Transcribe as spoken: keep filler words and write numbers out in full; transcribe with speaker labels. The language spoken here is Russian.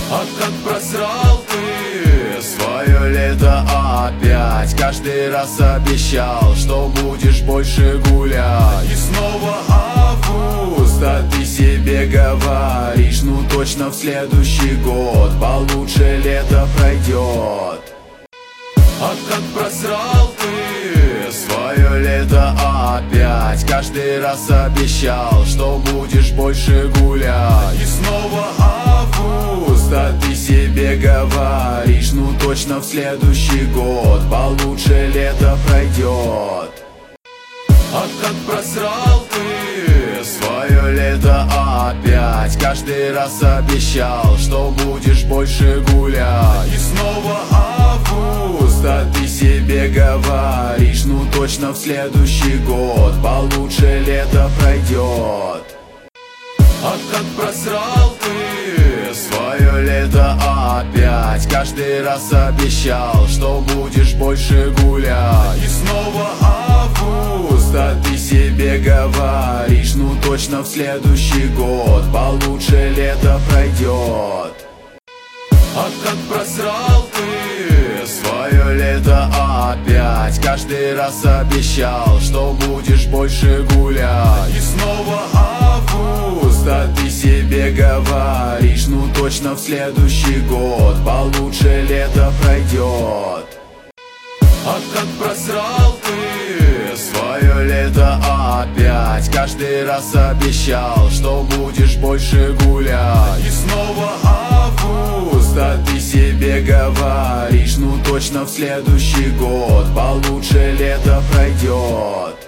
Speaker 1: А как просрал ты свое лето опять. Каждый раз обещал, что будешь больше гулять. И снова август, а ты себе говоришь: ну точно в следующий год получше лето пройдет. А как просрал ты свое лето опять. Каждый раз обещал, что будешь больше гулять. И снова август, а ты себе говоришь: ну точно в следующий год получше лето пройдет. А как просрал ты свое лето опять. Каждый раз обещал, что будешь больше гулять. И снова август, а ты себе говоришь: ну точно в следующий год получше лето пройдет. А как просрал ты свое лето опять. Каждый раз обещал, что будешь больше гулять. И снова август, а ты себе говоришь: ну точно в следующий год получше лето пройдет. А как просрал ты свое лето опять. Каждый раз обещал, что будешь больше гулять. И снова август, а ты себе говоришь: ну точно в следующий год получше лето пройдет. А как просрал ты свое лето опять. Каждый раз обещал, что будешь больше гулять. И снова август, а ты себе говоришь: ну точно в следующий год получше лето пройдет.